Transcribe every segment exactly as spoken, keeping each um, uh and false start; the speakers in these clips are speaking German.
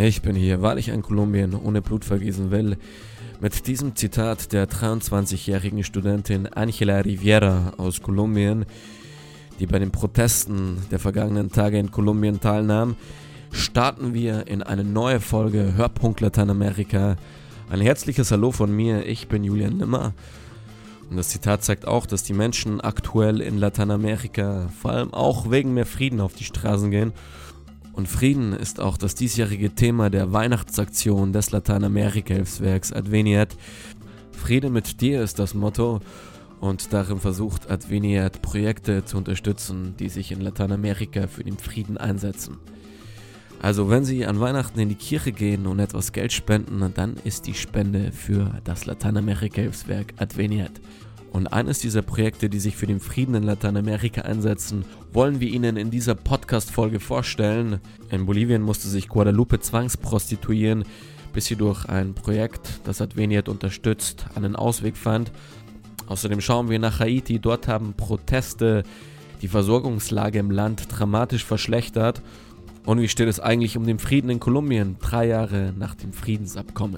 Ich bin hier, weil ich ein Kolumbien ohne Blut vergießen will. Mit diesem Zitat der dreiundzwanzigjährigen Studentin Ángela Rivera aus Kolumbien, die bei den Protesten der vergangenen Tage in Kolumbien teilnahm, starten wir in eine neue Folge Hörpunkt Lateinamerika. Ein herzliches Hallo von mir, ich bin Julian Nimmer. Und das Zitat zeigt auch, dass die Menschen aktuell in Lateinamerika vor allem auch wegen mehr Frieden auf die Straßen gehen. Und Frieden ist auch das diesjährige Thema der Weihnachtsaktion des Lateinamerika-Hilfswerks Adveniat. Friede mit dir ist das Motto und darin versucht Adveniat Projekte zu unterstützen, die sich in Lateinamerika für den Frieden einsetzen. Also wenn Sie an Weihnachten in die Kirche gehen und etwas Geld spenden, dann ist die Spende für das Lateinamerika-Hilfswerk Adveniat. Und eines dieser Projekte, die sich für den Frieden in Lateinamerika einsetzen, wollen wir Ihnen in dieser Podcast-Folge vorstellen. In Bolivien musste sich Guadalupe zwangsprostituieren, bis sie durch ein Projekt, das Adveniat unterstützt, einen Ausweg fand. Außerdem schauen wir nach Haiti. Dort haben Proteste die Versorgungslage im Land dramatisch verschlechtert. Und wie steht es eigentlich um den Frieden in Kolumbien, drei Jahre nach dem Friedensabkommen?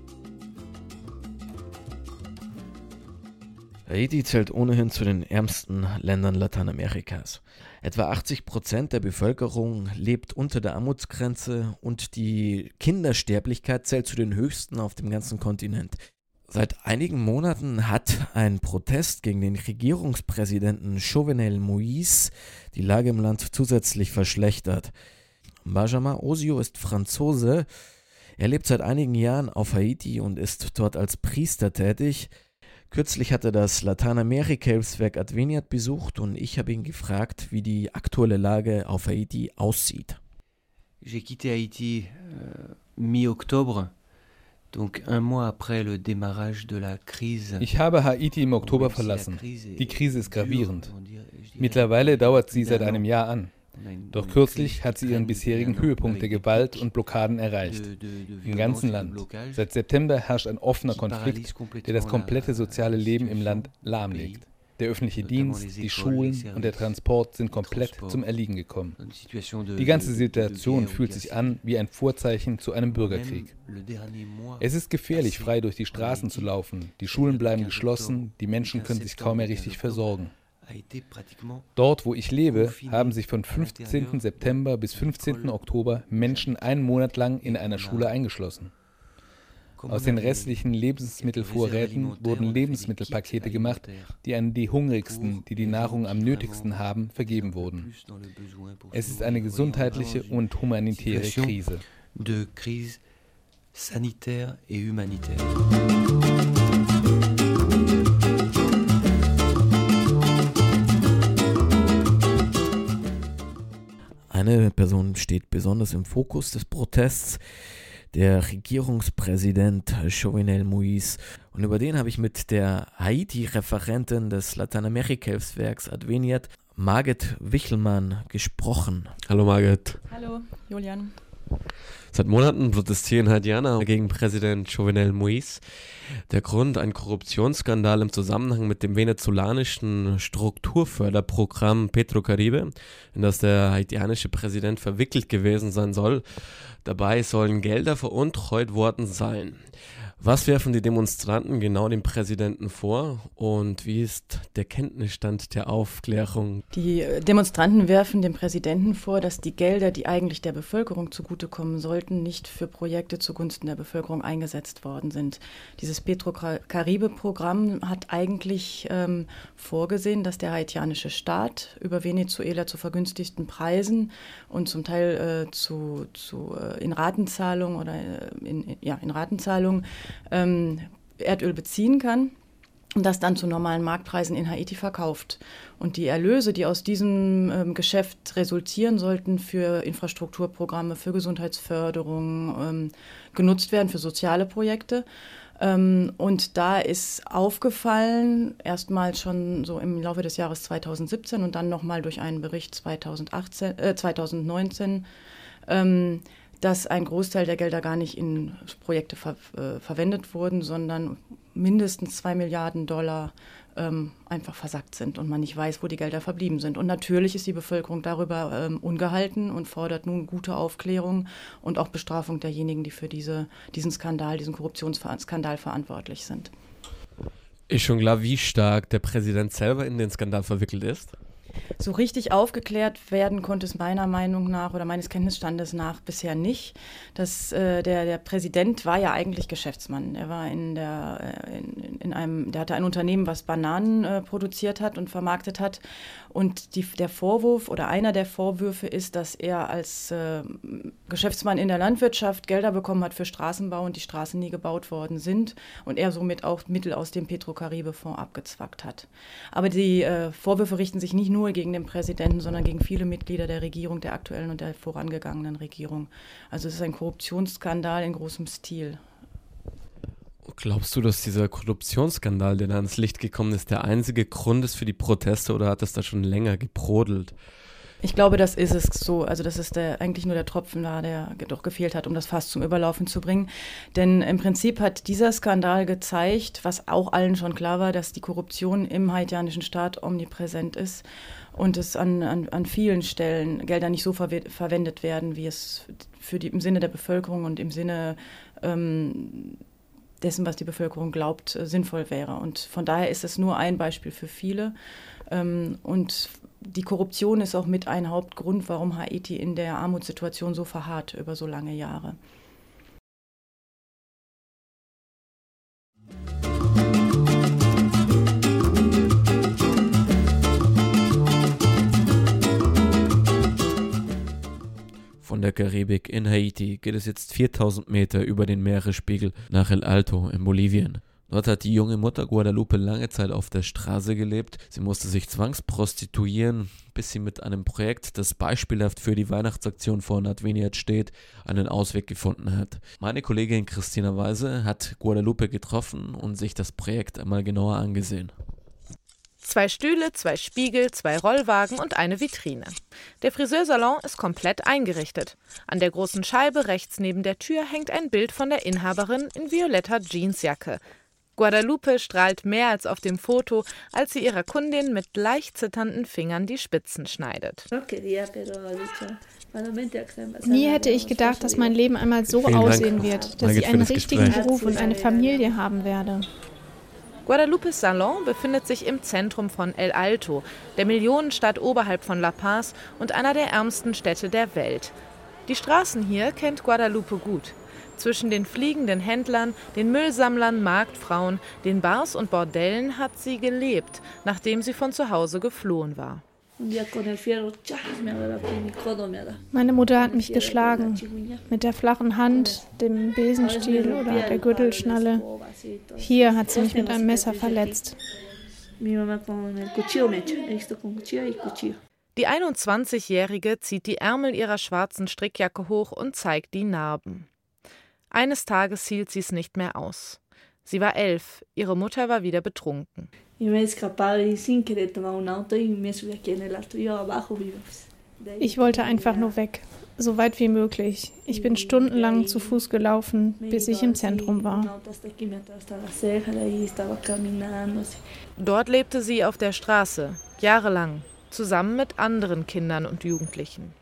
Haiti zählt ohnehin zu den ärmsten Ländern Lateinamerikas. Etwa achtzig Prozent der Bevölkerung lebt unter der Armutsgrenze und die Kindersterblichkeit zählt zu den höchsten auf dem ganzen Kontinent. Seit einigen Monaten hat ein Protest gegen den Regierungspräsidenten Jovenel Moïse die Lage im Land zusätzlich verschlechtert. Benjamin Osio ist Franzose. Er lebt seit einigen Jahren auf Haiti und ist dort als Priester tätig. Kürzlich hat er das Lateinamerika-Hilfswerk Adveniat besucht und ich habe ihn gefragt, wie die aktuelle Lage auf Haiti aussieht. J'ai quitté Haïti euh, mi-octobre, donc un mois après le démarrage de la crise. Ich habe Haiti im Oktober verlassen. Die Krise ist gravierend. Mittlerweile dauert sie seit einem Jahr an. Doch kürzlich hat sie ihren bisherigen Höhepunkt der Gewalt und Blockaden erreicht. Im ganzen Land. Seit September herrscht ein offener Konflikt, der das komplette soziale Leben im Land lahmlegt. Der öffentliche Dienst, die Schulen und der Transport sind komplett zum Erliegen gekommen. Die ganze Situation fühlt sich an wie ein Vorzeichen zu einem Bürgerkrieg. Es ist gefährlich, frei durch die Straßen zu laufen. Die Schulen bleiben geschlossen, die Menschen können sich kaum mehr richtig versorgen. Dort, wo ich lebe, haben sich von fünfzehnten September bis fünfzehnten Oktober Menschen einen Monat lang in einer Schule eingeschlossen. Aus den restlichen Lebensmittelvorräten wurden Lebensmittelpakete gemacht, die an die Hungrigsten, die die Nahrung am nötigsten haben, vergeben wurden. Es ist eine gesundheitliche und humanitäre Krise. De crise sanitaire et humanitaire. Eine Person steht besonders im Fokus des Protests, der Regierungspräsident Jovenel Moïse. Und über den habe ich mit der Haiti-Referentin des Lateinamerika-Hilfswerks Adveniat, Margit Wichelmann, gesprochen. Hallo Margit. Hallo Julian. Seit Monaten protestieren Haitianer gegen Präsident Jovenel Moïse. Der Grund, ein Korruptionsskandal im Zusammenhang mit dem venezolanischen Strukturförderprogramm Petrocaribe, in das der haitianische Präsident verwickelt gewesen sein soll. Dabei sollen Gelder veruntreut worden sein. Was werfen die Demonstranten genau dem Präsidenten vor und wie ist der Kenntnisstand der Aufklärung? Die Demonstranten werfen dem Präsidenten vor, dass die Gelder, die eigentlich der Bevölkerung zugutekommen sollten, nicht für Projekte zugunsten der Bevölkerung eingesetzt worden sind. Dieses Petrocaribe-Programm hat eigentlich ähm, vorgesehen, dass der haitianische Staat über Venezuela zu vergünstigten Preisen und zum Teil äh, zu, zu, äh, in Ratenzahlung oder äh, in, ja, in Ratenzahlung Ähm, Erdöl beziehen kann und das dann zu normalen Marktpreisen in Haiti verkauft. Und die Erlöse, die aus diesem ähm, Geschäft resultieren sollten, für Infrastrukturprogramme, für Gesundheitsförderung ähm, genutzt werden, für soziale Projekte. Ähm, und da ist aufgefallen, erstmal schon so im Laufe des Jahres zweitausendsiebzehn und dann nochmal durch einen Bericht zweitausendachtzehn, äh, zweitausendneunzehn, ähm, dass ein Großteil der Gelder gar nicht in Projekte ver- äh, verwendet wurden, sondern mindestens zwei Milliarden Dollar ähm, einfach versackt sind und man nicht weiß, wo die Gelder verblieben sind. Und natürlich ist die Bevölkerung darüber ähm, ungehalten und fordert nun gute Aufklärung und auch Bestrafung derjenigen, die für diese, diesen Skandal, diesen Korruptionsskandal verantwortlich sind. Ist schon klar, wie stark der Präsident selber in den Skandal verwickelt ist? So richtig aufgeklärt werden konnte es meiner Meinung nach oder meines Kenntnisstandes nach bisher nicht. Das, äh, der, der Präsident war ja eigentlich Geschäftsmann. Er war in der, äh, in, in einem, der hatte ein Unternehmen, was Bananen äh, produziert hat und vermarktet hat. Und die, der Vorwurf oder einer der Vorwürfe ist, dass er als äh, Geschäftsmann in der Landwirtschaft Gelder bekommen hat für Straßenbau und die Straßen nie gebaut worden sind und er somit auch Mittel aus dem Petro-Caribe-Fonds abgezwackt hat. Aber die äh, Vorwürfe richten sich nicht nur gegen den Präsidenten, sondern gegen viele Mitglieder der Regierung, der aktuellen und der vorangegangenen Regierung. Also es ist ein Korruptionsskandal in großem Stil. Glaubst du, dass dieser Korruptionsskandal, der da ans Licht gekommen ist, der einzige Grund ist für die Proteste oder hat das da schon länger gebrodelt? Ich glaube, das ist es so. Also das ist der, eigentlich nur der Tropfen da, der doch gefehlt hat, um das Fass zum Überlaufen zu bringen. Denn im Prinzip hat dieser Skandal gezeigt, was auch allen schon klar war, dass die Korruption im haitianischen Staat omnipräsent ist und es an, an, an vielen Stellen Gelder nicht so verwe- verwendet werden, wie es für die, im Sinne der Bevölkerung und im Sinne ähm, dessen, was die Bevölkerung glaubt, sinnvoll wäre. Und von daher ist es nur ein Beispiel für viele. Und die Korruption ist auch mit ein Hauptgrund, warum Haiti in der Armutssituation so verharrt über so lange Jahre. Von der Karibik in Haiti geht es jetzt viertausend Meter über den Meeresspiegel nach El Alto in Bolivien. Dort hat die junge Mutter Guadalupe lange Zeit auf der Straße gelebt. Sie musste sich zwangsprostituieren, bis sie mit einem Projekt, das beispielhaft für die Weihnachtsaktion von Adveniat steht, einen Ausweg gefunden hat. Meine Kollegin Christina Weise hat Guadalupe getroffen und sich das Projekt einmal genauer angesehen. Zwei Stühle, zwei Spiegel, zwei Rollwagen und eine Vitrine. Der Friseursalon ist komplett eingerichtet. An der großen Scheibe rechts neben der Tür hängt ein Bild von der Inhaberin in violetter Jeansjacke. Guadalupe strahlt mehr als auf dem Foto, als sie ihrer Kundin mit leicht zitternden Fingern die Spitzen schneidet. Nie hätte ich gedacht, dass mein Leben einmal so Vielen aussehen Dank. wird, dass Danke ich für einen das richtigen Gespräch. Beruf und eine Familie haben werde. Guadalupes Salon befindet sich im Zentrum von El Alto, der Millionenstadt oberhalb von La Paz und einer der ärmsten Städte der Welt. Die Straßen hier kennt Guadalupe gut. Zwischen den fliegenden Händlern, den Müllsammlern, Marktfrauen, den Bars und Bordellen hat sie gelebt, nachdem sie von zu Hause geflohen war. Meine Mutter hat mich geschlagen, mit der flachen Hand, dem Besenstiel oder der Gürtelschnalle. Hier hat sie mich mit einem Messer verletzt. Die einundzwanzigjährige zieht die Ärmel ihrer schwarzen Strickjacke hoch und zeigt die Narben. Eines Tages hielt sie es nicht mehr aus. Sie war elf, ihre Mutter war wieder betrunken. Ich wollte einfach nur weg, so weit wie möglich. Ich bin stundenlang zu Fuß gelaufen, bis ich im Zentrum war. Dort lebte sie auf der Straße, jahrelang, zusammen mit anderen Kindern und Jugendlichen.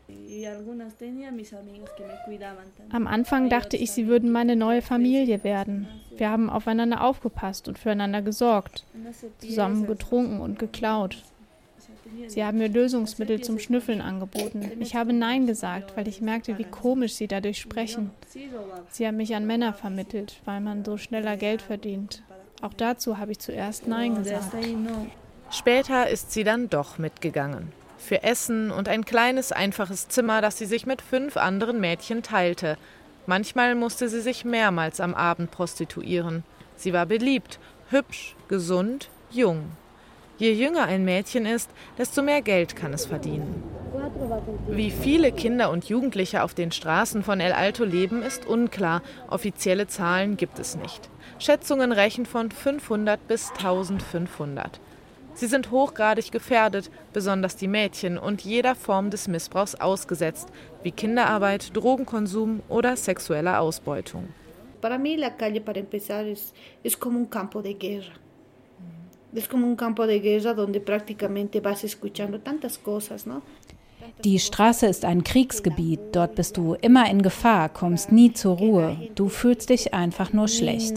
Am Anfang dachte ich, sie würden meine neue Familie werden. Wir haben aufeinander aufgepasst und füreinander gesorgt, zusammen getrunken und geklaut. Sie haben mir Lösungsmittel zum Schnüffeln angeboten. Ich habe Nein gesagt, weil ich merkte, wie komisch sie dadurch sprechen. Sie haben mich an Männer vermittelt, weil man so schneller Geld verdient. Auch dazu habe ich zuerst Nein gesagt. Später ist sie dann doch mitgegangen. Für Essen und ein kleines, einfaches Zimmer, das sie sich mit fünf anderen Mädchen teilte. Manchmal musste sie sich mehrmals am Abend prostituieren. Sie war beliebt, hübsch, gesund, jung. Je jünger ein Mädchen ist, desto mehr Geld kann es verdienen. Wie viele Kinder und Jugendliche auf den Straßen von El Alto leben, ist unklar. Offizielle Zahlen gibt es nicht. Schätzungen reichen von fünfhundert bis eintausendfünfhundert. Sie sind hochgradig gefährdet, besonders die Mädchen, und jeder Form des Missbrauchs ausgesetzt, wie Kinderarbeit, Drogenkonsum oder sexuelle Ausbeutung. Para mí la calle, para empezar, es, es como un campo de guerra. Es como un campo de guerra donde prácticamente vas escuchando tantas cosas, ¿no? Die Straße ist ein Kriegsgebiet. Dort bist du immer in Gefahr, kommst nie zur Ruhe. Du fühlst dich einfach nur schlecht.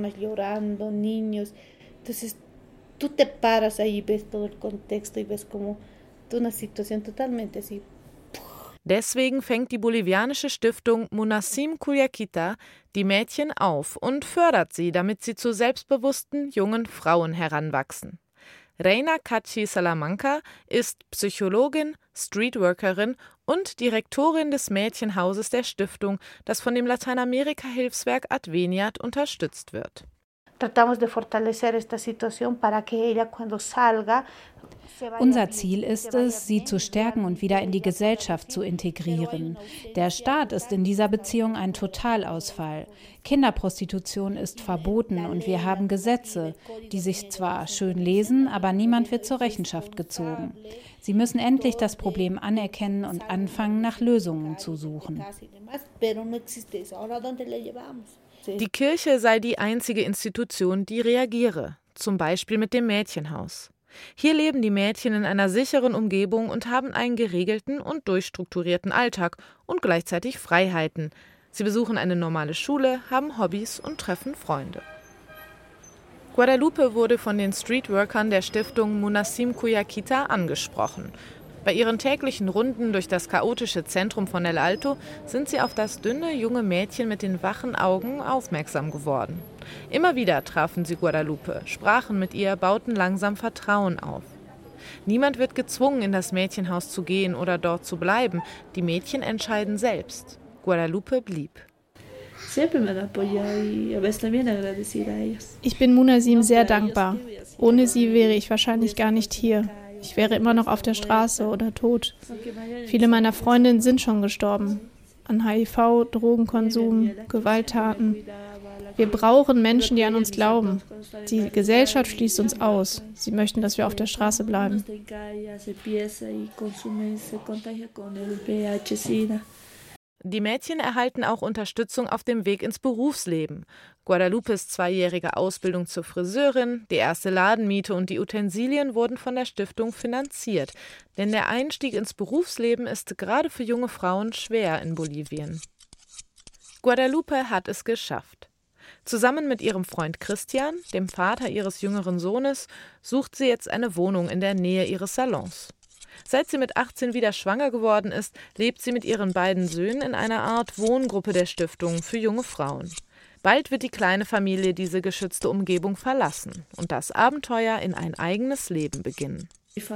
Tú te paras ahí, ves todo el contexto y ves como una situación totalmente así. Deswegen fängt die bolivianische Stiftung Munassim Cuyaquita die Mädchen auf und fördert sie, damit sie zu selbstbewussten jungen Frauen heranwachsen. Reina Cachi Salamanca ist Psychologin, Streetworkerin und Direktorin des Mädchenhauses der Stiftung, das von dem Lateinamerika-Hilfswerk Adveniat unterstützt wird. Tratamos de fortalecer esta situación para que ella cuando salga. Unser Ziel ist es, sie zu stärken und wieder in die Gesellschaft zu integrieren. Der Staat ist in dieser Beziehung ein Totalausfall. Kinderprostitution ist verboten und wir haben Gesetze, die sich zwar schön lesen, aber niemand wird zur Rechenschaft gezogen. Sie müssen endlich das Problem anerkennen und anfangen, nach Lösungen zu suchen. Die Kirche sei die einzige Institution, die reagiere, zum Beispiel mit dem Mädchenhaus. Hier leben die Mädchen in einer sicheren Umgebung und haben einen geregelten und durchstrukturierten Alltag und gleichzeitig Freiheiten. Sie besuchen eine normale Schule, haben Hobbys und treffen Freunde. Guadalupe wurde von den Streetworkern der Stiftung Munassim Cuyaquita angesprochen. Bei ihren täglichen Runden durch das chaotische Zentrum von El Alto sind sie auf das dünne, junge Mädchen mit den wachen Augen aufmerksam geworden. Immer wieder trafen sie Guadalupe, sprachen mit ihr, bauten langsam Vertrauen auf. Niemand wird gezwungen, in das Mädchenhaus zu gehen oder dort zu bleiben. Die Mädchen entscheiden selbst. Guadalupe blieb. Ich bin Munassim sehr dankbar. Ohne sie wäre ich wahrscheinlich gar nicht hier. Ich wäre immer noch auf der Straße oder tot. Viele meiner Freundinnen sind schon gestorben. An H I V, Drogenkonsum, Gewalttaten. Wir brauchen Menschen, die an uns glauben. Die Gesellschaft schließt uns aus. Sie möchten, dass wir auf der Straße bleiben. Die Mädchen erhalten auch Unterstützung auf dem Weg ins Berufsleben. Guadalupes zweijährige Ausbildung zur Friseurin, die erste Ladenmiete und die Utensilien wurden von der Stiftung finanziert. Denn der Einstieg ins Berufsleben ist gerade für junge Frauen schwer in Bolivien. Guadalupe hat es geschafft. Zusammen mit ihrem Freund Christian, dem Vater ihres jüngeren Sohnes, sucht sie jetzt eine Wohnung in der Nähe ihres Salons. Seit sie mit achtzehn wieder schwanger geworden ist, lebt sie mit ihren beiden Söhnen in einer Art Wohngruppe der Stiftung für junge Frauen. Bald wird die kleine Familie diese geschützte Umgebung verlassen und das Abenteuer in ein eigenes Leben beginnen.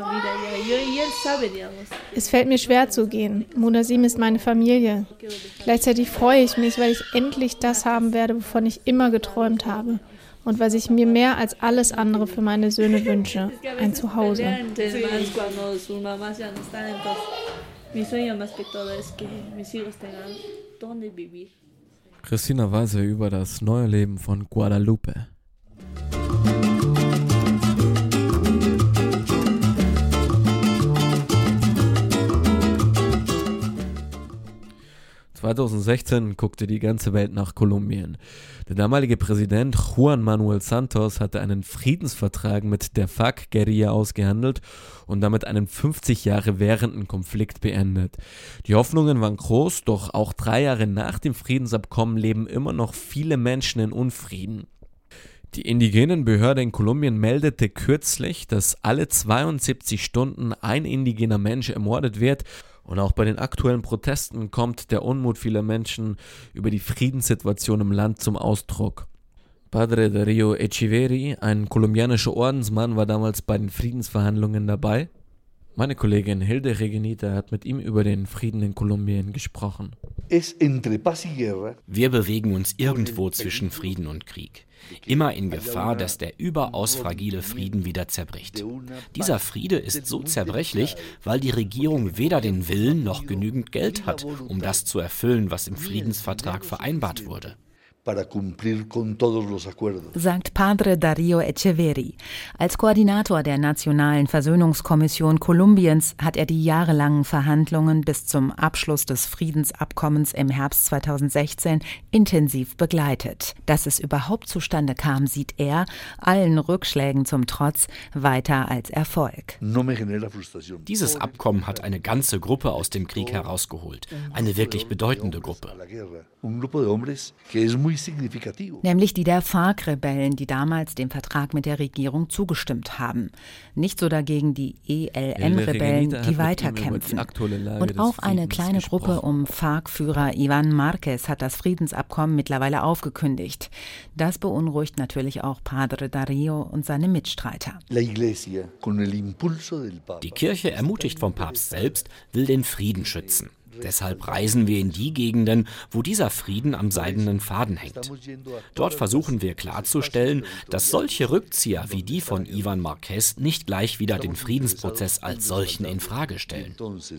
Es fällt mir schwer zu gehen. Munassim ist meine Familie. Gleichzeitig freue ich mich, weil ich endlich das haben werde, wovon ich immer geträumt habe. Und was ich mir mehr als alles andere für meine Söhne wünsche, ein Zuhause. Christina Weise über das neue Leben von Guadalupe. zweitausendsechzehn guckte die ganze Welt nach Kolumbien. Der damalige Präsident Juan Manuel Santos hatte einen Friedensvertrag mit der F A R-Guerilla ausgehandelt und damit einen fünfzig Jahre währenden Konflikt beendet. Die Hoffnungen waren groß, doch auch drei Jahre nach dem Friedensabkommen leben immer noch viele Menschen in Unfrieden. Die indigenen Behörde in Kolumbien meldete kürzlich, dass alle zweiundsiebzig Stunden ein indigener Mensch ermordet wird. Und auch bei den aktuellen Protesten kommt der Unmut vieler Menschen über die Friedenssituation im Land zum Ausdruck. Padre Darío Echeverri, ein kolumbianischer Ordensmann, war damals bei den Friedensverhandlungen dabei. Meine Kollegin Hilde Regenita hat mit ihm über den Frieden in Kolumbien gesprochen. Wir bewegen uns irgendwo zwischen Frieden und Krieg. Immer in Gefahr, dass der überaus fragile Frieden wieder zerbricht. Dieser Friede ist so zerbrechlich, weil die Regierung weder den Willen noch genügend Geld hat, um das zu erfüllen, was im Friedensvertrag vereinbart wurde. sagt Padre Darío Echeverri. Als Koordinator der Nationalen Versöhnungskommission Kolumbiens hat er die jahrelangen Verhandlungen bis zum Abschluss des Friedensabkommens im Herbst zweitausendsechzehn intensiv begleitet. Dass es überhaupt zustande kam, sieht er, allen Rückschlägen zum Trotz, weiter als Erfolg. Dieses Abkommen hat eine ganze Gruppe aus dem Krieg herausgeholt. Eine wirklich bedeutende Gruppe. Nämlich die der FARC-Rebellen, die damals dem Vertrag mit der Regierung zugestimmt haben. Nicht so dagegen die E L N-Rebellen, die weiterkämpfen. Und auch eine kleine Gruppe um FARC-Führer Iván Márquez hat das Friedensabkommen mittlerweile aufgekündigt. Das beunruhigt natürlich auch Padre Darío und seine Mitstreiter. Die Kirche, ermutigt vom Papst selbst, will den Frieden schützen. Deshalb reisen wir in die Gegenden, wo dieser Frieden am seidenen Faden hängt. Dort versuchen wir klarzustellen, dass solche Rückzieher wie die von Iván Márquez nicht gleich wieder den Friedensprozess als solchen in Frage stellen.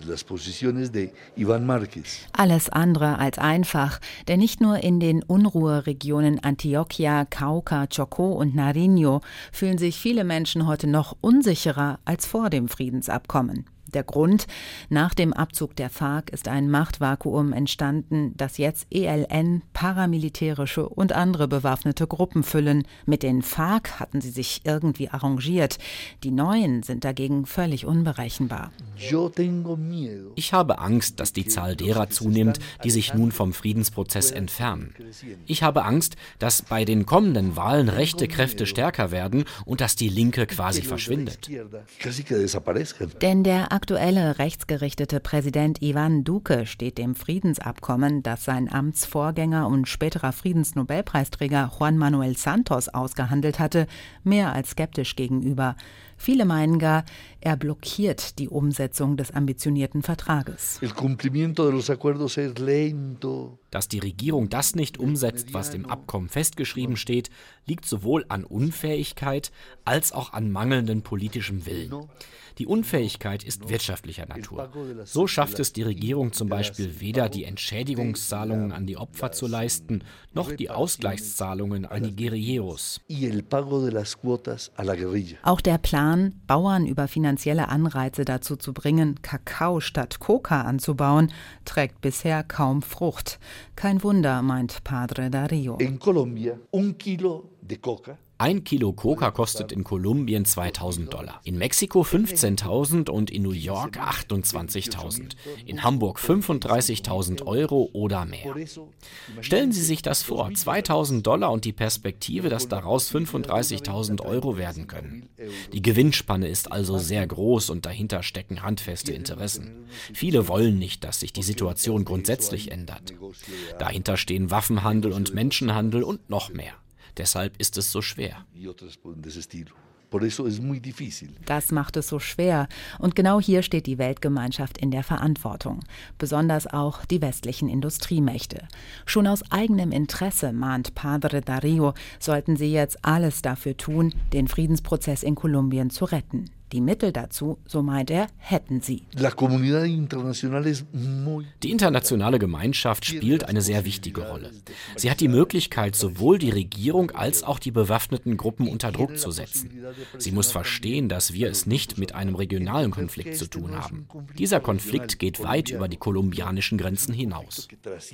Alles andere als einfach, denn nicht nur in den Unruheregionen Antioquia, Cauca, Chocó und Nariño fühlen sich viele Menschen heute noch unsicherer als vor dem Friedensabkommen. Der Grund: Nach dem Abzug der FARC ist ein Machtvakuum entstanden, das jetzt E L N, paramilitärische und andere bewaffnete Gruppen füllen. Mit den FARC hatten sie sich irgendwie arrangiert. Die Neuen sind dagegen völlig unberechenbar. Ich habe Angst, dass die Zahl derer zunimmt, die sich nun vom Friedensprozess entfernen. Ich habe Angst, dass bei den kommenden Wahlen rechte Kräfte stärker werden und dass die Linke quasi verschwindet. Denn der aktuelle rechtsgerichtete Präsident Iván Duque steht dem Friedensabkommen, das sein Amtsvorgänger und späterer Friedensnobelpreisträger Juan Manuel Santos ausgehandelt hatte, mehr als skeptisch gegenüber. Viele meinen gar, er blockiert die Umsetzung des ambitionierten Vertrages. Dass die Regierung das nicht umsetzt, was im Abkommen festgeschrieben steht, liegt sowohl an Unfähigkeit als auch an mangelndem politischem Willen. Die Unfähigkeit ist wirtschaftlicher Natur. So schafft es die Regierung zum Beispiel weder, die Entschädigungszahlungen an die Opfer zu leisten, noch die Ausgleichszahlungen an die Guerilleros. Auch der Plan, Bauern über finanzielle Anreize dazu zu bringen, Kakao statt Coca anzubauen, trägt bisher kaum Frucht. Kein Wunder, meint Padre Darío. In Kolumbien, un kilo de coca. Ein Kilo Coca kostet in Kolumbien zweitausend Dollar, in Mexiko fünfzehntausend und in New York achtundzwanzigtausend, in Hamburg fünfunddreißigtausend Euro oder mehr. Stellen Sie sich das vor, zweitausend Dollar und die Perspektive, dass daraus fünfunddreißigtausend Euro werden können. Die Gewinnspanne ist also sehr groß und dahinter stecken handfeste Interessen. Viele wollen nicht, dass sich die Situation grundsätzlich ändert. Dahinter stehen Waffenhandel und Menschenhandel und noch mehr. Deshalb ist es so schwer. Das macht es so schwer. Und genau hier steht die Weltgemeinschaft in der Verantwortung. Besonders auch die westlichen Industriemächte. Schon aus eigenem Interesse, mahnt Padre Darío, sollten sie jetzt alles dafür tun, den Friedensprozess in Kolumbien zu retten. Die Mittel dazu, so meint er, hätten sie. Die internationale Gemeinschaft spielt eine sehr wichtige Rolle. Sie hat die Möglichkeit, sowohl die Regierung als auch die bewaffneten Gruppen unter Druck zu setzen. Sie muss verstehen, dass wir es nicht mit einem regionalen Konflikt zu tun haben. Dieser Konflikt geht weit über die kolumbianischen Grenzen hinaus.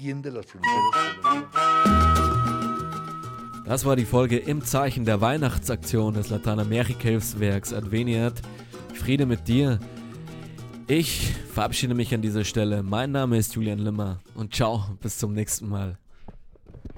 Das war die Folge im Zeichen der Weihnachtsaktion des Lateinamerika-Hilfswerks Adveniat. Friede mit dir. Ich verabschiede mich an dieser Stelle. Mein Name ist Julian Limmer und ciao, bis zum nächsten Mal.